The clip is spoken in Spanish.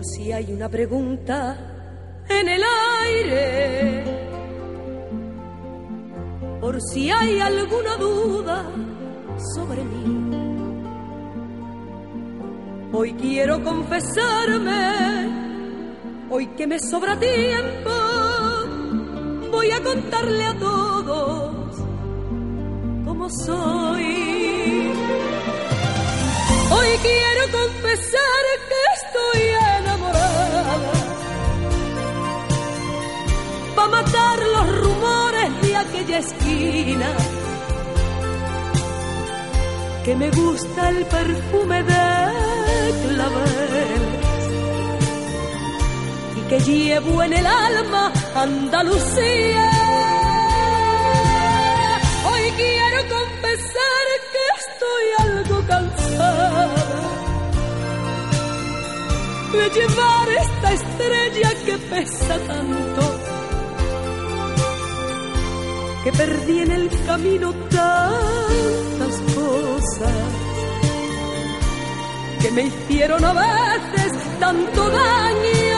Por si hay una pregunta en el aire, por si hay alguna duda sobre mí, hoy quiero confesarme, hoy que me sobra tiempo, voy a contarle a todos cómo soy. Hoy quiero confesar que estoy enamorada, pa' matar los rumores de aquella esquina, que me gusta el perfume de claveles y que llevo en el alma Andalucía. Hoy quiero confesar que estoy algo cansada de llevar esta estrella que pesa tanto, que perdí en el camino tantas cosas que me hicieron a veces tanto daño.